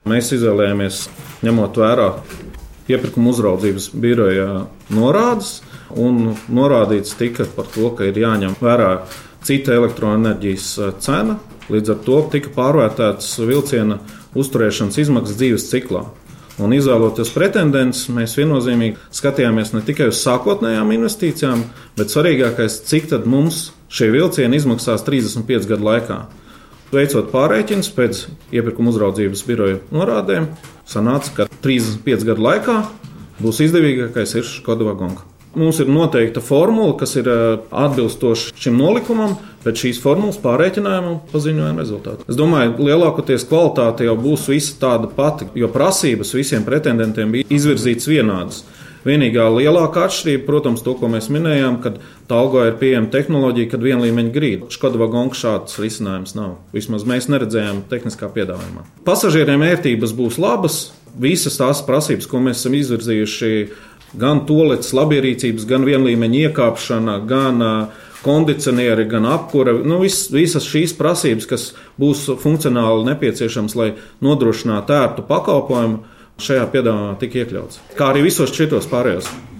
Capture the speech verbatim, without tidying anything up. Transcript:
Mēs izvēlējāmies, ņemot vērā iepirkuma uzraudzības biroja norādes, un norādīts tika par to, ka ir jāņem vērā cita elektroenerģijas cena. Līdz ar to tika pārvērtētas vilciena uzturēšanas izmaksas dzīves ciklā. Un izvēloties pretendentus, mēs viennozīmīgi skatījāmies ne tikai uz sākotnējām investīcijām, bet svarīgākais, cik tad mums šie vilcieni izmaksās trīsdesmit piecu gadu laikā. Veicot pārreķinus pēc iepirkuma uzraudzības biroja norādēm, sanāca, ka trīsdesmit piecu gadu laikā būs izdevīgākais ir Škoda Vagonka. Mums ir noteikta formula, kas ir atbilstoša šim nolikumam, bet šīs formulas pārreikinājumam paziņojam rezultātu. Es domāju, lielākoties kvalitāte jau būs visa tāda pati, jo prasības visiem pretendentiem bija izvirzītas vienādas. Vienīgā lielākā atšķirība, protams, to, ko mēs minējām, kad Talgo ir pieejama tehnoloģija, kad vienlīmeņa grīda. Škoda Vagonka šāds risinājums nav. Vismaz mēs neredzējām tehniskā piedāvājumā. Pasažieriem ērtības būs labas, visas tās prasības, ko mēs esam izvirzījuši, gan toaletes labierīcības, gan vienlīmeņa iekāpšana, gan kondicionieri, gan apkure. Nu, vis, visas šīs prasības, kas būs funkcionāli nepieciešams, lai nodrošinātu ērtu pakalpojumu, šajā piedāvājumā tika iekļauts. Kā arī visos šitos pārējos.